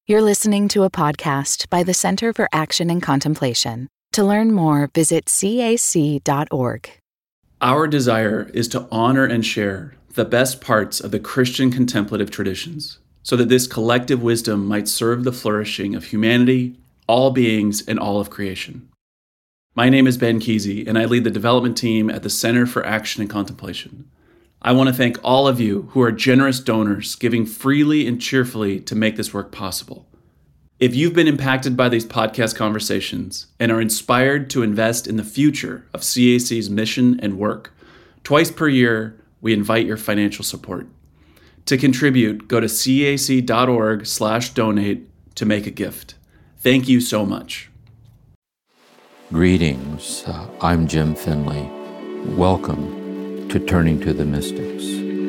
You're listening to a podcast by the Center for Action and Contemplation. To learn more, visit cac.org. Our desire is to honor and share the best parts of the Christian contemplative traditions, so that this collective wisdom might serve the flourishing of humanity, all beings, and all of creation. My name is Ben Kesey, and I lead the development team at the Center for Action and Contemplation. I want to thank all of you who are generous donors, giving freely and cheerfully to make this work possible. If you've been impacted by these podcast conversations and are inspired to invest in the future of CAC's mission and work, twice per year, we invite your financial support. To contribute, go to cac.org/donate to make a gift. Thank you so much. Greetings, I'm Jim Finley. Welcome to Turning to the Mystics.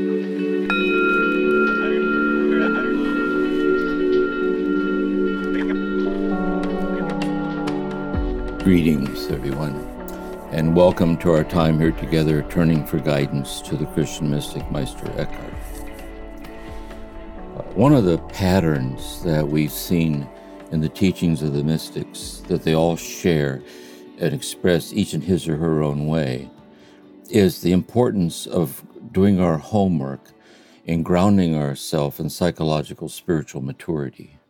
Greetings, everyone, and welcome to our time here together, turning for guidance to the Christian mystic Meister Eckhart. One of the patterns that we've seen in the teachings of the mystics that they all share and express each in his or her own way is the importance of doing our homework and grounding ourselves in psychological spiritual maturity.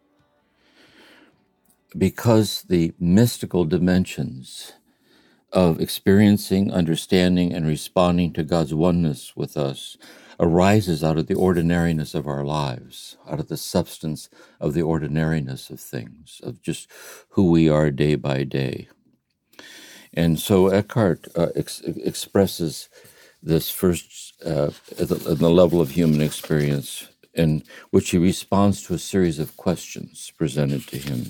Because the mystical dimensions of experiencing, understanding, and responding to God's oneness with us arises out of the ordinariness of our lives, out of the substance of the ordinariness of things, of just who we are day by day. And so Eckhart expresses this first at the level of human experience, in which he responds to a series of questions presented to him.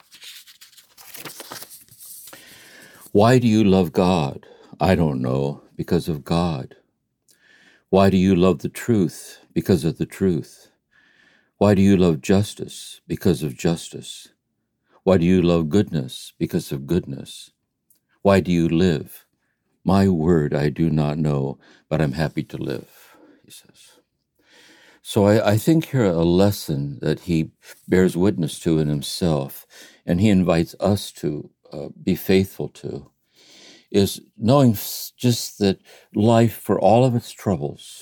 Why do you love God? I don't know, because of God. Why do you love the truth? Because of the truth. Why do you love justice? Because of justice. Why do you love goodness? Because of goodness. Why do you live? My word, I do not know, but I'm happy to live, he says. So I think here a lesson that he bears witness to in himself, and he invites us to be faithful to, is knowing just that life, for all of its troubles,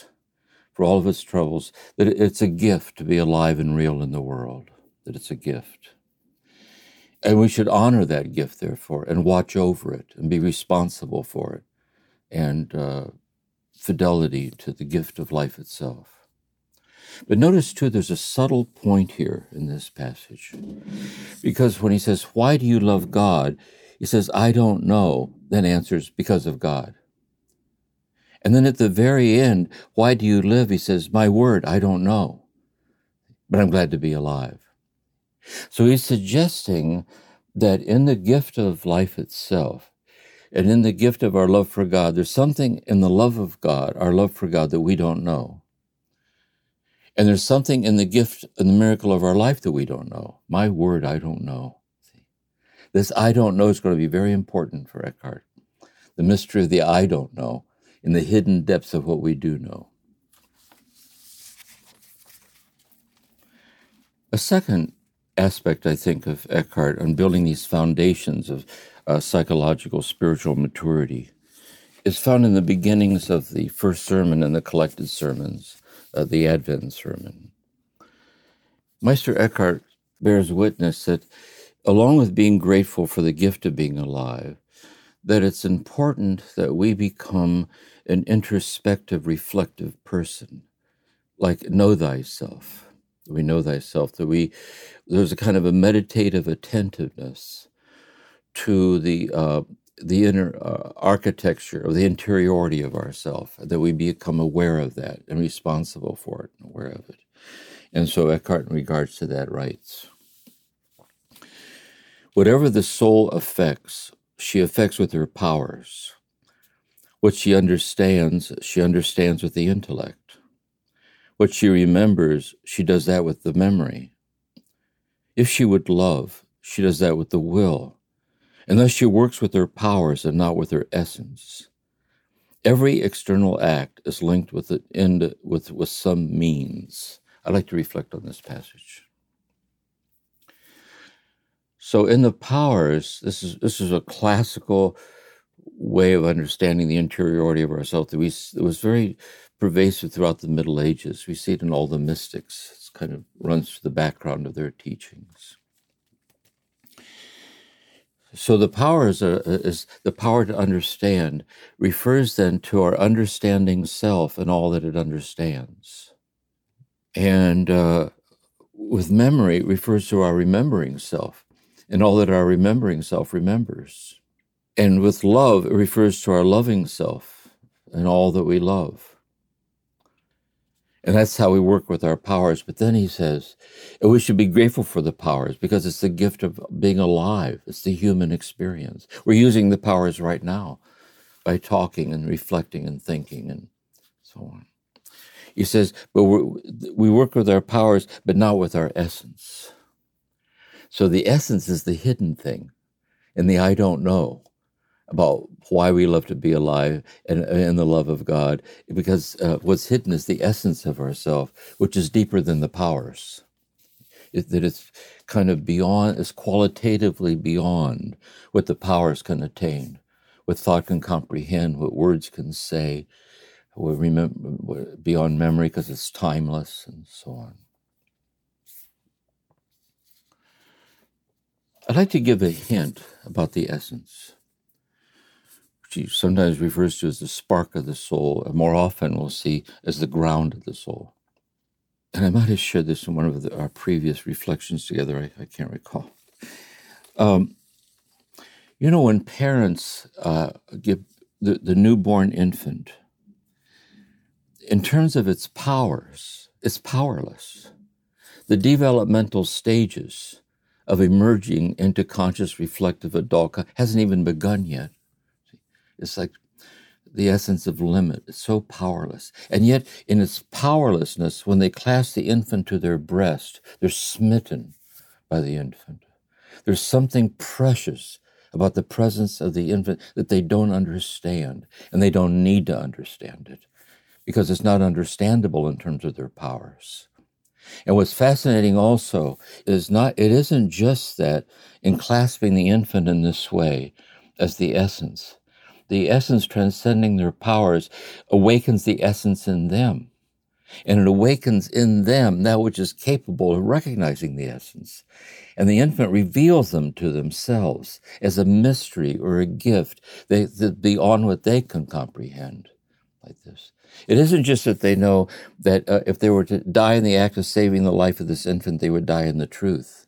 that it's a gift to be alive and real in the world, that it's a gift. And we should honor that gift, therefore, and watch over it and be responsible for it, and fidelity to the gift of life itself. But notice, too, there's a subtle point here in this passage. Because when he says, why do you love God? He says, I don't know, then answers, because of God. And then at the very end, why do you live? He says, my word, I don't know, but I'm glad to be alive. So he's suggesting that in the gift of life itself, and in the gift of our love for God, there's something in the love of God, our love for God, that we don't know. And there's something in the gift and the miracle of our life that we don't know. My word, I don't know. This I don't know is going to be very important for Eckhart. The mystery of the I don't know in the hidden depths of what we do know. A second aspect, I think, of Eckhart on building these foundations of psychological spiritual maturity is found in the beginnings of the first sermon and the collected sermons, the Advent sermon. Meister Eckhart bears witness that, along with being grateful for the gift of being alive, that it's important that we become an introspective, reflective person, like know thyself. We know thyself, that there's a kind of a meditative attentiveness to the inner architecture of the interiority of ourself, that we become aware of that and responsible for it and aware of it. And so Eckhart, in regards to that, writes, whatever the soul affects, she affects with her powers. What she understands with the intellect. What she remembers, she does that with the memory. If she would love, she does that with the will. And thus she works with her powers and not with her essence. Every external act is linked with the end, with some means. I'd like to reflect on this passage. So in the powers, this is a classical way of understanding the interiority of ourselves that it was very pervasive throughout the Middle Ages. We see it in all the mystics. It kind of runs through the background of their teachings. So the power is the power to understand, refers then to our understanding self and all that it understands. And with memory, it refers to our remembering self and all that our remembering self remembers. And with love, it refers to our loving self and all that we love. And that's how we work with our powers. But then he says, and we should be grateful for the powers because it's the gift of being alive. It's the human experience. We're using the powers right now by talking and reflecting and thinking and so on. He says, but we work with our powers, but not with our essence. So the essence is the hidden thing and the I don't know about why we love to be alive and the love of God, because what's hidden is the essence of ourself, which is deeper than the powers. That it's kind of beyond, it's qualitatively beyond what the powers can attain, what thought can comprehend, what words can say, what beyond memory because it's timeless and so on. I'd like to give a hint about the essence, which he sometimes refers to as the spark of the soul, and more often we'll see as the ground of the soul. And I might have shared this in one of our previous reflections together. I can't recall. When parents give the newborn infant, in terms of its powers, it's powerless. The developmental stages of emerging into conscious, reflective adult hasn't even begun yet. It's like the essence of limit. It's so powerless. And yet, in its powerlessness, when they clasp the infant to their breast, they're smitten by the infant. There's something precious about the presence of the infant that they don't understand, and they don't need to understand it, because it's not understandable in terms of their powers. And what's fascinating also is it isn't just that in clasping the infant in this way as the essence transcending their powers awakens the essence in them. And it awakens in them that which is capable of recognizing the essence. And the infant reveals them to themselves as a mystery or a gift beyond what they can comprehend, like this. It isn't just that they know that if they were to die in the act of saving the life of this infant, they would die in the truth.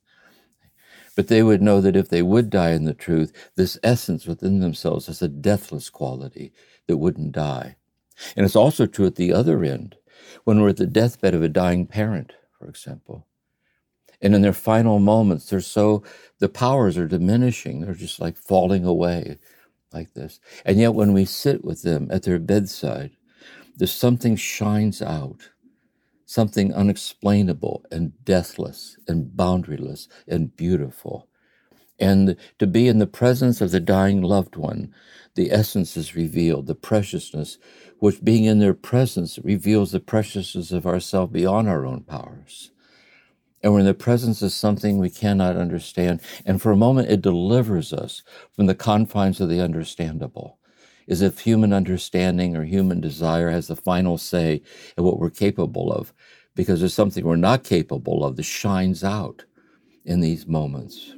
But they would know that if they would die in the truth, this essence within themselves has a deathless quality that wouldn't die. And it's also true at the other end, when we're at the deathbed of a dying parent, for example. And in their final moments, the powers are diminishing. They're just like falling away like this. And yet when we sit with them at their bedside, there's something shines out, something unexplainable and deathless and boundaryless and beautiful. And to be in the presence of the dying loved one, the essence is revealed, the preciousness, which being in their presence reveals the preciousness of ourselves beyond our own powers. And we're in the presence of something we cannot understand. And for a moment, it delivers us from the confines of the understandable, as if human understanding or human desire has the final say in what we're capable of, because there's something we're not capable of that shines out in these moments.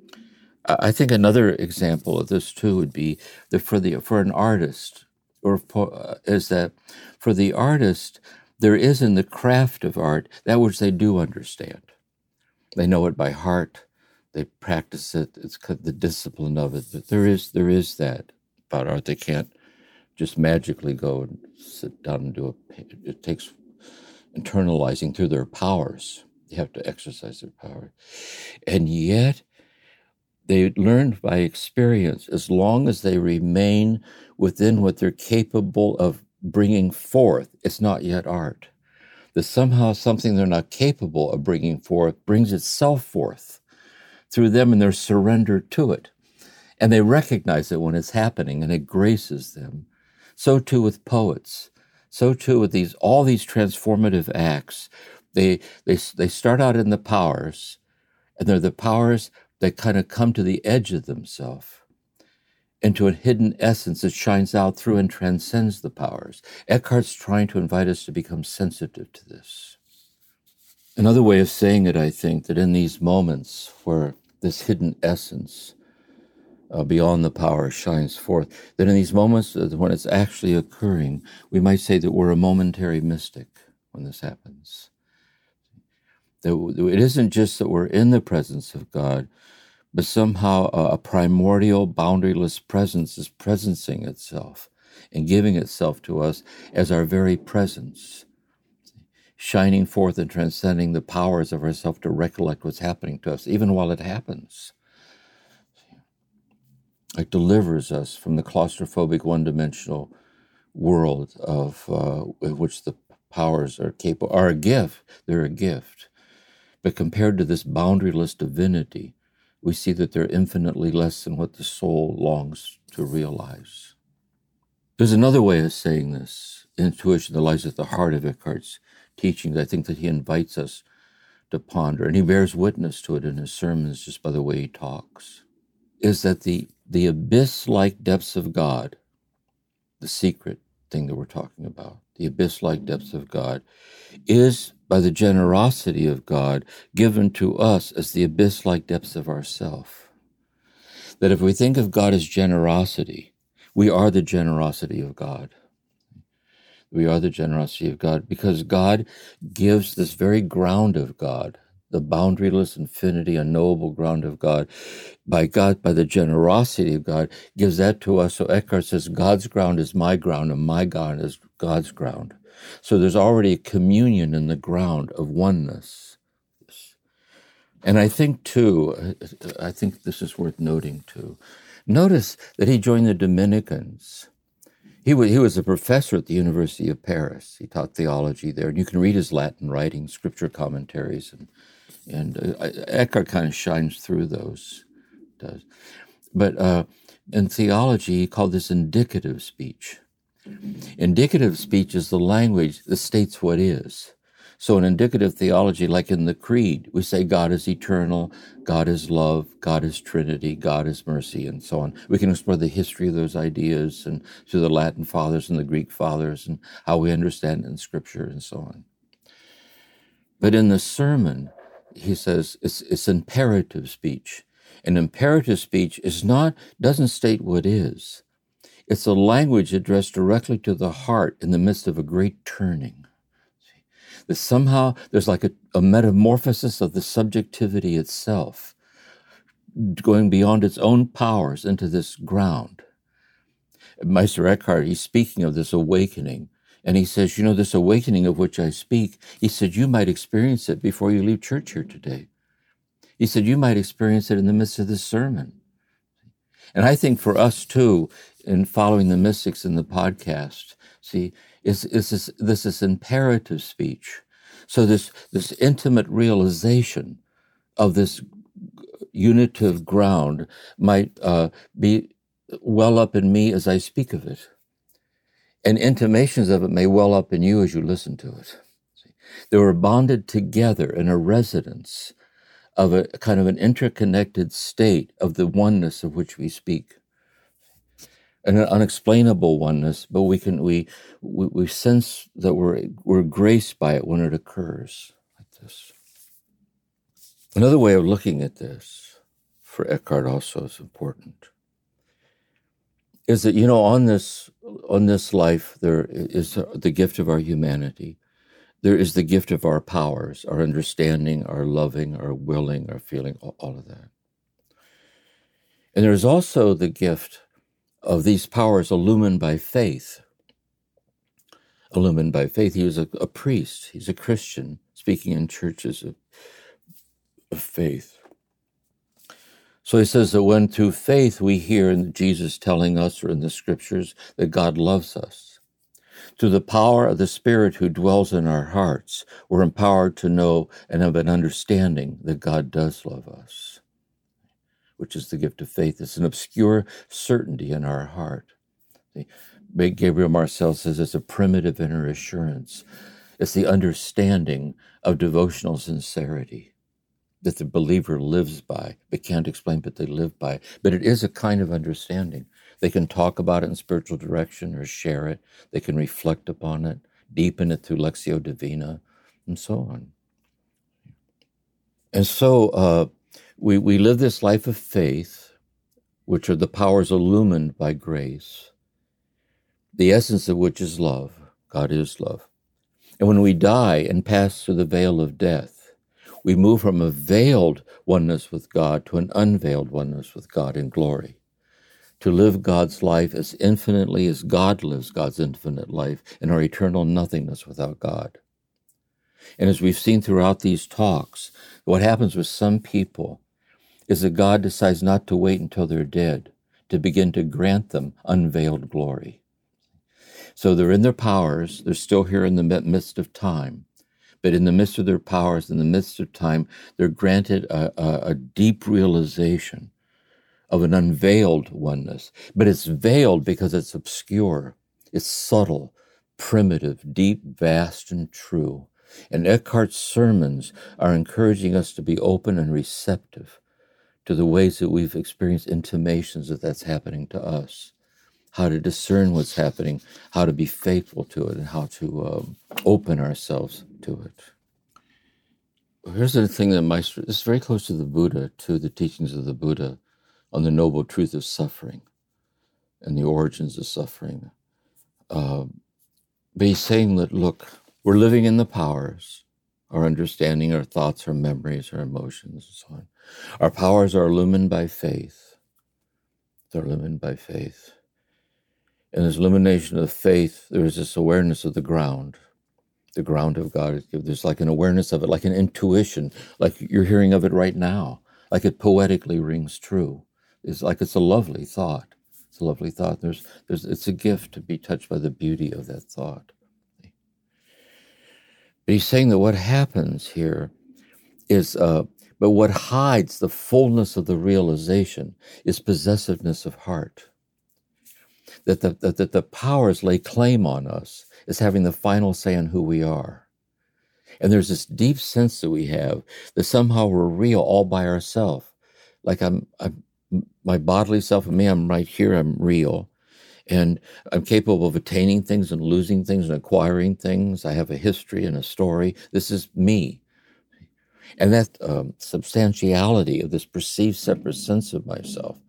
I think another example of this too would be that for an artist, is that for the artist, there is in the craft of art that which they do understand. They know it by heart. They practice it. It's the discipline of it. But there is that about art. They can't just magically go and sit down and do it takes internalizing through their powers. They have to exercise their power. And yet, they learn by experience, as long as they remain within what they're capable of bringing forth, it's not yet art. That somehow something they're not capable of bringing forth brings itself forth through them, and they're surrendered to it. And they recognize it when it's happening, and it graces them. So too with poets. So too with all these transformative acts. They start out in the powers, and they're the powers that kind of come to the edge of themselves into a hidden essence that shines out through and transcends the powers. Eckhart's trying to invite us to become sensitive to this. Another way of saying it, I think, that in these moments where this hidden essence beyond the power shines forth, that in these moments when it's actually occurring, we might say that we're a momentary mystic when this happens. That it isn't just that we're in the presence of God, but somehow a primordial, boundaryless presence is presencing itself and giving itself to us as our very presence, shining forth and transcending the powers of ourself to recollect what's happening to us, even while it happens. It delivers us from the claustrophobic, one-dimensional world of which the powers are capable, are a gift. They're a gift. But compared to this boundaryless divinity, we see that they're infinitely less than what the soul longs to realize. There's another way of saying this, intuition that lies at the heart of Eckhart's teachings. I think that he invites us to ponder, and he bears witness to it in his sermons just by the way he talks, is that the abyss-like depths of God, the secret thing that we're talking about, the abyss-like depths of God, is by the generosity of God given to us as the abyss-like depths of ourself. That if we think of God as generosity, we are the generosity of God. We are the generosity of God because God gives this very ground of God, the boundaryless infinity, unknowable ground of God, by the generosity of God, gives that to us. So Eckhart says, God's ground is my ground, and my ground is God's ground. So there's already a communion in the ground of oneness. And I think, too, I think this is worth noting, too. Notice that he joined the Dominicans. He was a professor at the University of Paris. He taught theology there, and you can read his Latin writings, scripture commentaries, and Eckhart kind of shines through those. Does. But in theology, he called this indicative speech. Indicative speech is the language that states what is. So in indicative theology, like in the Creed, we say God is eternal, God is love, God is Trinity, God is mercy, and so on. We can explore the history of those ideas and through the Latin fathers and the Greek fathers and how we understand it in Scripture and so on. But in the sermon, he says it's imperative speech. And imperative speech doesn't state what is. It's a language addressed directly to the heart in the midst of a great turning. That somehow there's like a metamorphosis of the subjectivity itself, going beyond its own powers into this ground. Meister Eckhart, he's speaking of this awakening, and he says, this awakening of which I speak, he said, you might experience it before you leave church here today. He said, you might experience it in the midst of this sermon. And I think for us, too, in following the mystics in the podcast, this is imperative speech. So this intimate realization of this unitive ground might be well up in me as I speak of it. And intimations of it may well up in you as you listen to it. They were bonded together in a resonance of a kind of an interconnected state of the oneness of which we speak. An unexplainable oneness, but we sense that we're graced by it when it occurs like this. Another way of looking at this, for Eckhart also is important, is that, on this life there is the gift of our humanity. There is the gift of our powers, our understanding, our loving, our willing, our feeling, all of that. And there is also the gift of these powers illumined by faith. Illumined by faith. He was a priest. He's a Christian, speaking in churches of faith. So he says that when through faith we hear in Jesus telling us, or in the Scriptures, that God loves us, through the power of the Spirit who dwells in our hearts, we're empowered to know and have an understanding that God does love us, which is the gift of faith. It's an obscure certainty in our heart. Gabriel Marcel says it's a primitive inner assurance. It's the understanding of devotional sincerity. that the believer lives by, but can't explain, but they live by. But it is a kind of understanding. They can talk about it in spiritual direction or share it. They can reflect upon it, deepen it through Lectio Divina, and so on. And so we live this life of faith, which are the powers illumined by grace, the essence of which is love. God is love. And when we die and pass through the veil of death, we move from a veiled oneness with God to an unveiled oneness with God in glory, to live God's life as infinitely as God lives God's infinite life in our eternal nothingness without God. And as we've seen throughout these talks, what happens with some people is that God decides not to wait until they're dead to begin to grant them unveiled glory. So they're in their powers, they're still here in the midst of time, but in the midst of their powers, in the midst of time, they're granted a deep realization of an unveiled oneness. But it's veiled because it's obscure, it's subtle, primitive, deep, vast, and true. And Eckhart's sermons are encouraging us to be open and receptive to the ways that we've experienced intimations that that's happening to us, how to discern what's happening, how to be faithful to it, and how to open ourselves to it. Here's the thing that this is very close to the Buddha, to the teachings of the Buddha on the noble truth of suffering and the origins of suffering. But he's saying that, look, we're living in the powers, our understanding, our thoughts, our memories, our emotions, and so on. Our powers are illumined by faith. They're illumined by faith. In this illumination of faith, there is this awareness of the ground of God. There's like an awareness of it, like an intuition, like you're hearing of it right now, like it poetically rings true. It's like it's a lovely thought. It's a lovely thought. It's a gift to be touched by the beauty of that thought. But he's saying that what happens here is, but what hides the fullness of the realization is possessiveness of heart. That the powers lay claim on us as having the final say on who we are. And there's this deep sense that we have that somehow we're real all by ourselves. Like I'm my bodily self and me, I'm right here, I'm real. And I'm capable of attaining things and losing things and acquiring things. I have a history and a story. This is me. And that substantiality of this perceived separate sense of myself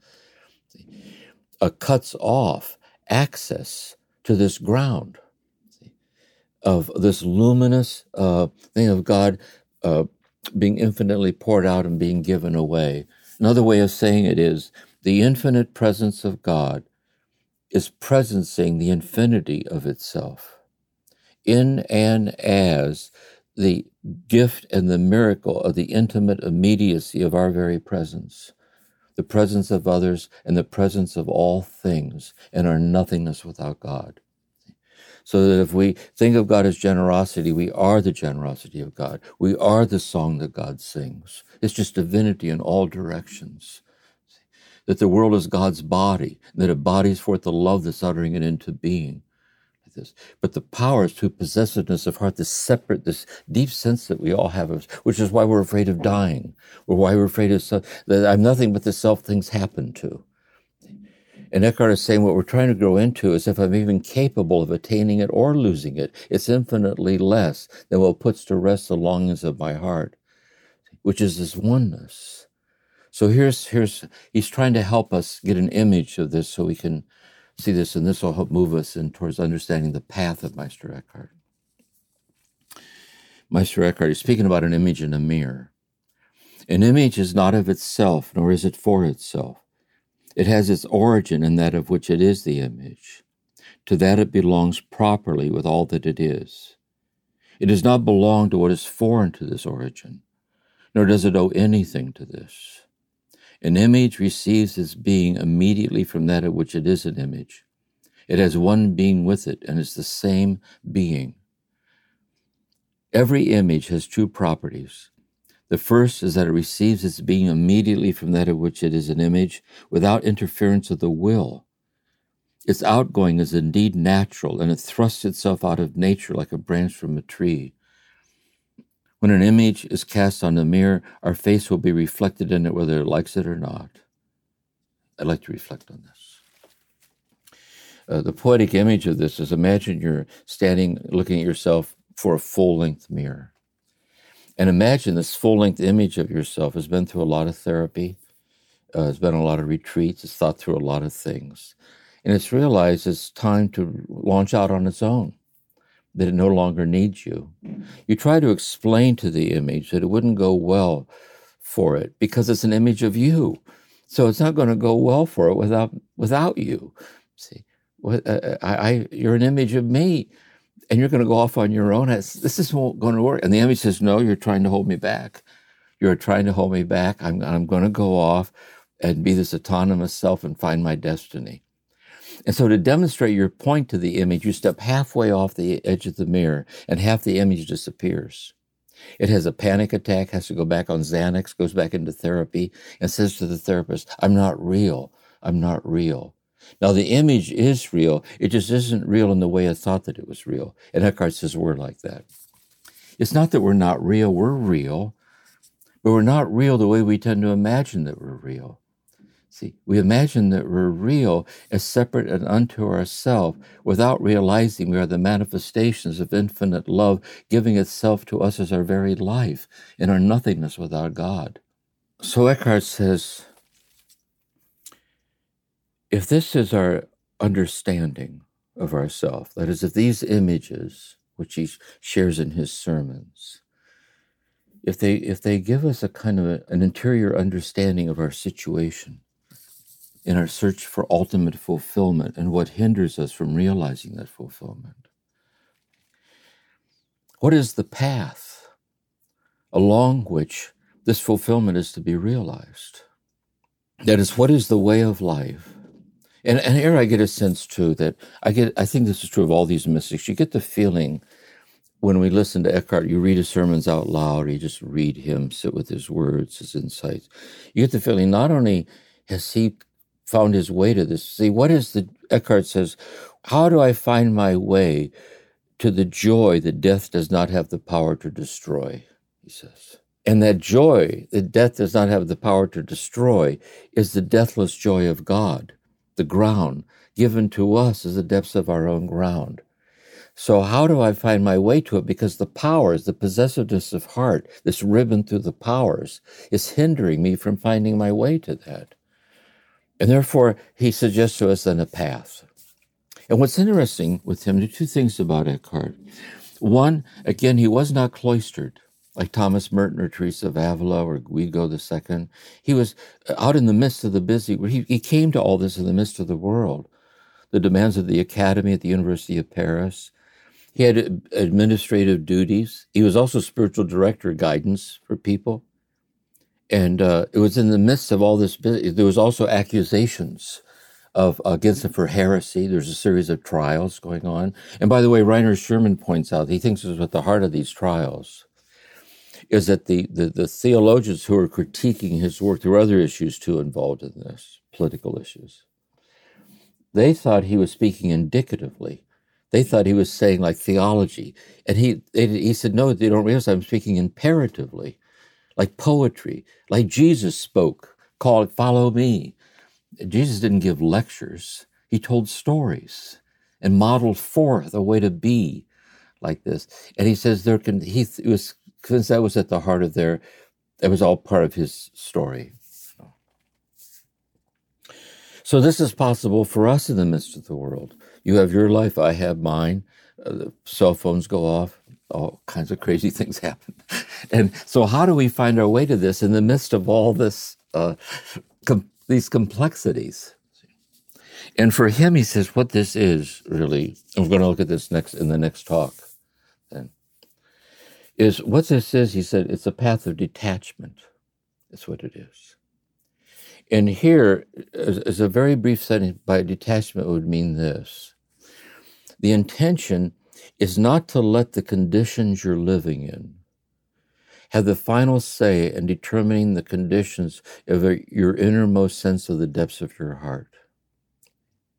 cuts off access to this ground of this luminous thing of God being infinitely poured out and being given away. Another way of saying it is the infinite presence of God is presencing the infinity of itself in and as the gift and the miracle of the intimate immediacy of our very presence, the presence of others and the presence of all things and our nothingness without God. So that if we think of God as generosity, we are the generosity of God. We are the song that God sings. It's just divinity in all directions. That the world is God's body, and that it bodies forth the love that's uttering it into being. But the power is through possessiveness of heart, this deep sense that we all have, which is why we're afraid of dying, or why we're afraid of that I'm nothing but the self things happen to. And Eckhart is saying what we're trying to grow into is if I'm even capable of attaining it or losing it, it's infinitely less than what puts to rest the longings of my heart, which is this oneness. So he's trying to help us get an image of this so we can see this, and this will help move us in towards understanding the path of Meister Eckhart. Meister Eckhart is speaking about an image in a mirror. An image is not of itself, nor is it for itself. It has its origin in that of which it is the image. To that it belongs properly with all that it is. It does not belong to what is foreign to this origin, nor does it owe anything to this. An image receives its being immediately from that of which it is an image. It has one being with it, and is the same being. Every image has two properties. The first is that it receives its being immediately from that of which it is an image, without interference of the will. Its outgoing is indeed natural, and it thrusts itself out of nature like a branch from a tree. When an image is cast on the mirror, our face will be reflected in it whether it likes it or not. I'd like to reflect on this. The poetic image of this is, imagine you're standing looking at yourself for a full-length mirror. And imagine this full-length image of yourself has been through a lot of therapy, has been on a lot of retreats, it's thought through a lot of things. And it's realized it's time to launch out on its own, that it no longer needs you. You try to explain to the image that it wouldn't go well for it because it's an image of you. So it's not going to go well for it without you. See, you're an image of me, and you're going to go off on your own. This isn't going to work. And the image says, no, you're trying to hold me back. You're trying to hold me back. I'm going to go off and be this autonomous self and find my destiny. And so to demonstrate your point to the image, you step halfway off the edge of the mirror and half the image disappears. It has a panic attack, has to go back on Xanax, goes back into therapy, and says to the therapist, I'm not real. I'm not real. Now, the image is real. It just isn't real in the way I thought that it was real. And Eckhart says we're like that. It's not that we're not real. We're real. But we're not real the way we tend to imagine that we're real. See, we imagine that we're real as separate and unto ourselves without realizing we are the manifestations of infinite love giving itself to us as our very life in our nothingness without God. So Eckhart says, if this is our understanding of ourself, that is, if these images, which he shares in his sermons, if they give us a kind of an interior understanding of our situation in our search for ultimate fulfillment and what hinders us from realizing that fulfillment, what is the path along which this fulfillment is to be realized? That is, what is the way of life? And here I get a sense too that I think this is true of all these mystics. You get the feeling when we listen to Eckhart, you read his sermons out loud, or you just read him, sit with his words, his insights. You get the feeling not only has he found his way to this, see, Eckhart says, how do I find my way to the joy that death does not have the power to destroy, he says. And that joy that death does not have the power to destroy is the deathless joy of God, the ground given to us as the depths of our own ground. So how do I find my way to it? Because the powers, the possessiveness of heart, this ribbon through the powers, is hindering me from finding my way to that. And therefore, he suggests to us then a path. And what's interesting with him, there are two things about Eckhart. One, again, he was not cloistered, like Thomas Merton or Teresa of Avila or Guido II. He was out in the midst of the busy, he came to all this in the midst of the world, the demands of the academy at the University of Paris. He had administrative duties. He was also spiritual director, guidance for people. And it was in the midst of all this, there was also accusations against him for heresy. There's a series of trials going on. And by the way, Rainer Sherman points out, he thinks is at the heart of these trials, is that the theologians who are critiquing his work, there were other issues too involved in this, political issues. They thought he was speaking indicatively. They thought he was saying like theology. And he said, no, they don't realize I'm speaking imperatively, like poetry, like Jesus spoke, called, follow me. Jesus didn't give lectures. He told stories and modeled forth a way to be like this. And he says he was convinced that was at the heart of that was all part of his story. So this is possible for us in the midst of the world. You have your life, I have mine. The cell phones go off. All kinds of crazy things happen. And so how do we find our way to this in the midst of all this, these complexities? And for him, he says, what this is really, and we're going to look at this in the next talk, then, is what this is, he said, it's a path of detachment. That's what it is. And here, as a very brief setting, by detachment would mean this. The intention is not to let the conditions you're living in have the final say in determining the conditions of your innermost sense of the depths of your heart.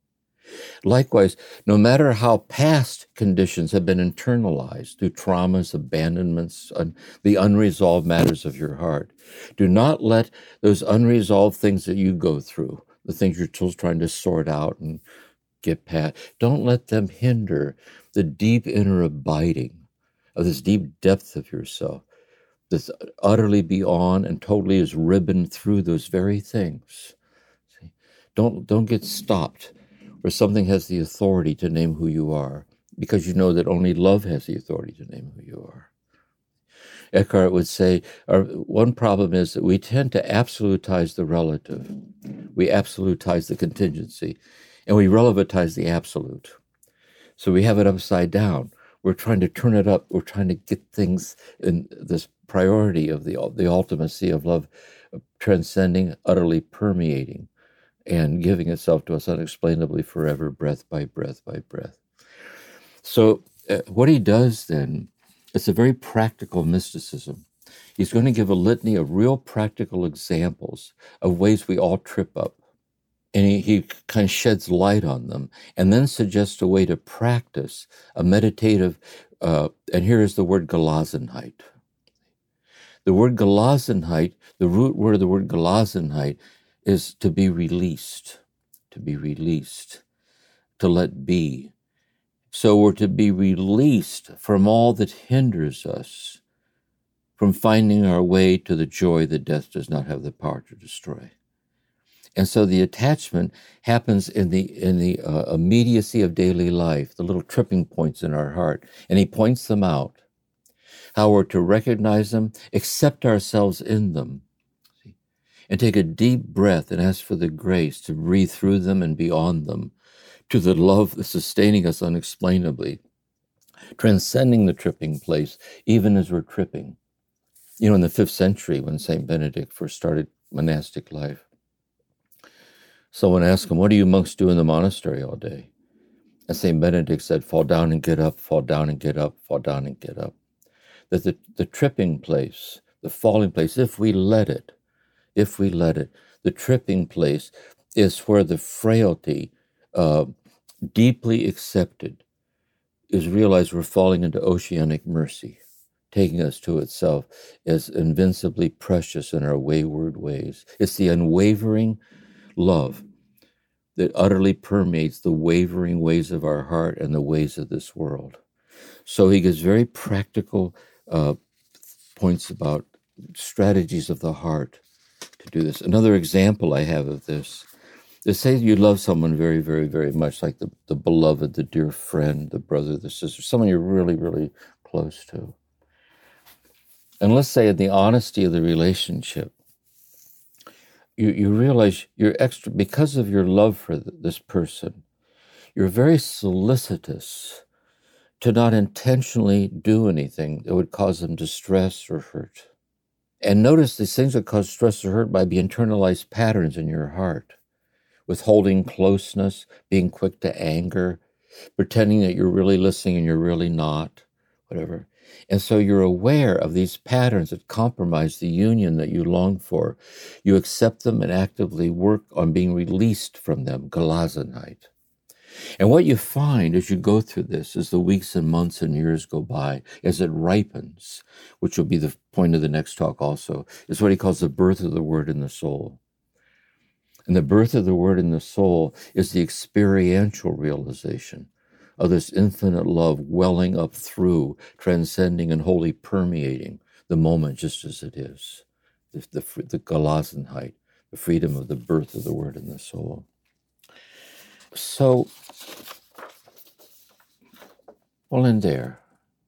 Likewise, no matter how past conditions have been internalized through traumas, abandonments, the unresolved matters of your heart, do not let those unresolved things that you go through, the things you're still trying to sort out and get past, don't let them hinder the deep inner abiding of this deep depth of yourself that's utterly beyond and totally is ribboned through those very things. See? Don't get stopped where something has the authority to name who you are, because you know that only love has the authority to name who you are. Eckhart would say, one problem is that we tend to absolutize the relative. We absolutize the contingency, and we relativize the absolute. So we have it upside down. We're trying to turn it up. We're trying to get things in this priority of the ultimacy of love, transcending, utterly permeating, and giving itself to us unexplainably forever, breath by breath by breath. So what he does then, it's a very practical mysticism. He's going to give a litany of real practical examples of ways we all trip up. And he kind of sheds light on them and then suggests a way to practice a meditative, and here is the word Gelassenheit. The word Gelassenheit, the root word of the word Gelassenheit, is to be released, to let be. So we're to be released from all that hinders us from finding our way to the joy that death does not have the power to destroy. And so the attachment happens in the immediacy of daily life, the little tripping points in our heart. And he points them out, how we're to recognize them, accept ourselves in them, and take a deep breath and ask for the grace to breathe through them and beyond them, to the love that's sustaining us unexplainably, transcending the tripping place, even as we're tripping. You know, in the 5th century, when St. Benedict first started monastic life, someone asked him, what do you monks do in the monastery all day? And St. Benedict said, fall down and get up, fall down and get up, fall down and get up. That the tripping place, the falling place, if we let it, the tripping place is where the frailty, deeply accepted, is realized we're falling into oceanic mercy, taking us to itself as invincibly precious in our wayward ways. It's the unwavering love that utterly permeates the wavering ways of our heart and the ways of this world. So he gives very practical points about strategies of the heart to do this. Another example I have of this is, say you love someone very, very, very much, like the beloved, the dear friend, the brother, the sister, someone you're really, really close to. And let's say in the honesty of the relationship, you realize you're extra, because of your love for this person, you're very solicitous to not intentionally do anything that would cause them distress or hurt. And notice these things that cause stress or hurt might be internalized patterns in your heart, withholding closeness, being quick to anger, pretending that you're really listening and you're really not, whatever. And so you're aware of these patterns that compromise the union that you long for. You accept them and actively work on being released from them, Gelassenheit. And what you find as you go through this, as the weeks and months and years go by, as it ripens, which will be the point of the next talk also, is what he calls the birth of the word in the soul. And the birth of the word in the soul is the experiential realization of this infinite love welling up through, transcending and wholly permeating the moment just as it is. The Gelassenheit, the freedom of the birth of the word in the soul. So, we'll end there.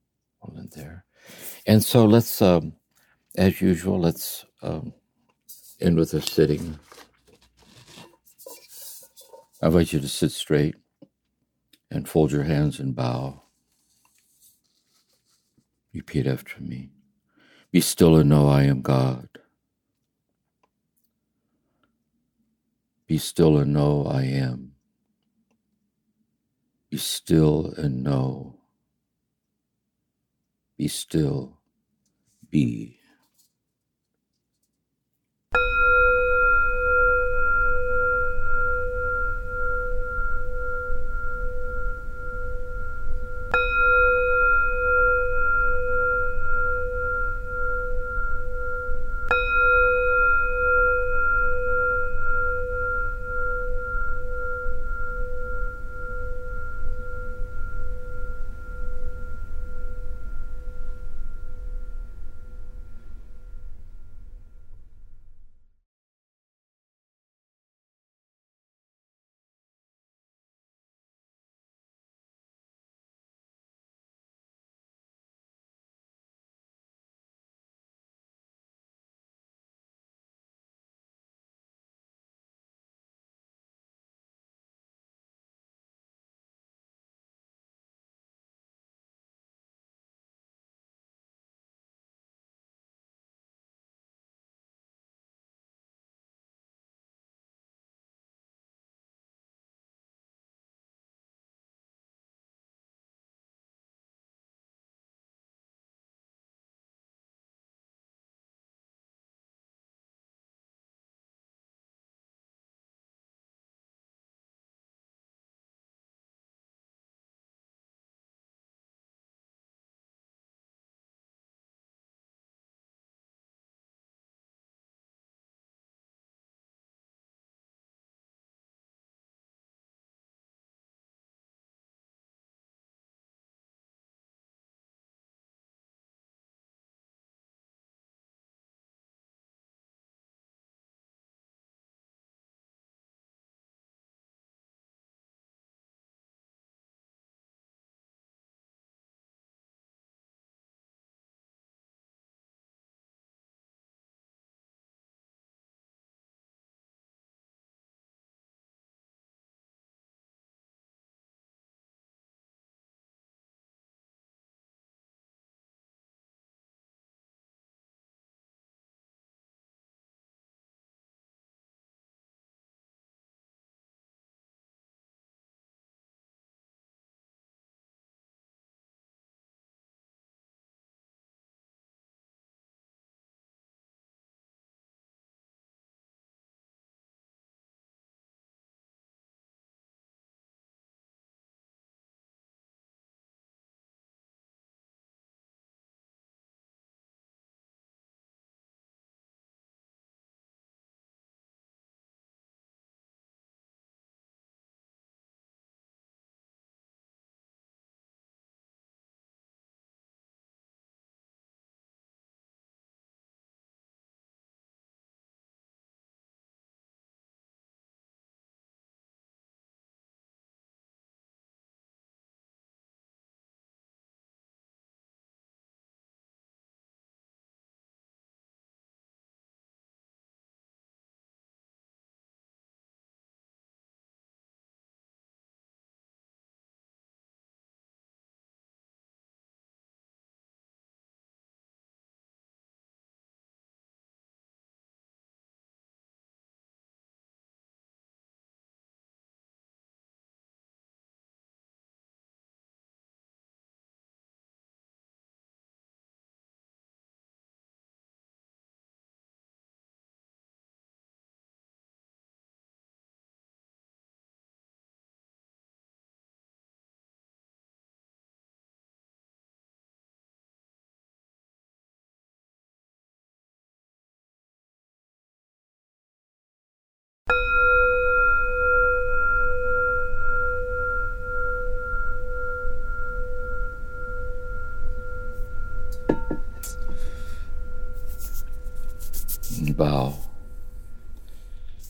And so let's, as usual, let's end with a sitting. I invite you to sit straight and fold your hands and bow. Repeat after me. Be still and know I am God. Be still and know I am. Be still and know. Be still. Be.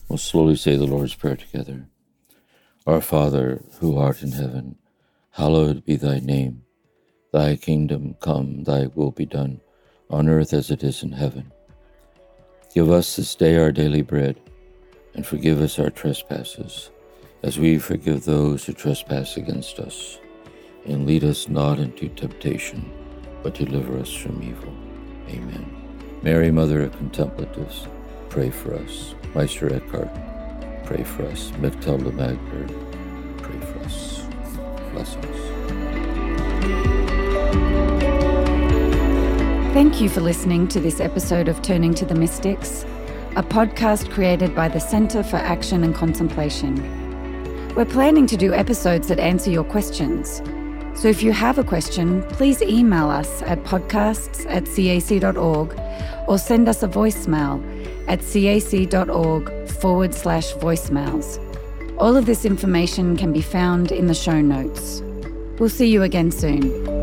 We'll slowly say the Lord's Prayer together. Our Father, who art in heaven, hallowed be thy name. Thy kingdom come, thy will be done, on earth as it is in heaven. Give us this day our daily bread, and forgive us our trespasses, as we forgive those who trespass against us. And lead us not into temptation, but deliver us from evil. Amen. Mary, Mother of Contemplatives, pray for us. Meister Eckhart, pray for us. Mechtel de Magder, pray for us. Blessings. Thank you for listening to this episode of Turning to the Mystics, a podcast created by the Center for Action and Contemplation. We're planning to do episodes that answer your questions. So if you have a question, please email us at podcasts@cac.org or send us a voicemail at cac.org/voicemails. All of this information can be found in the show notes. We'll see you again soon.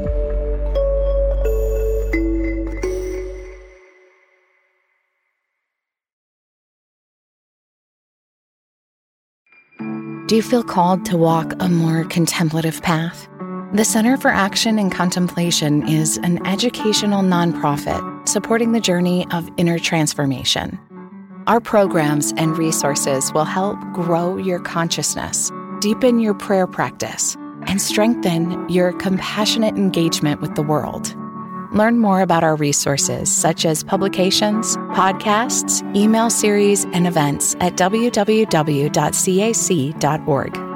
Do you feel called to walk a more contemplative path? The Center for Action and Contemplation is an educational nonprofit supporting the journey of inner transformation. Our programs and resources will help grow your consciousness, deepen your prayer practice, and strengthen your compassionate engagement with the world. Learn more about our resources, such as publications, podcasts, email series, and events at www.cac.org.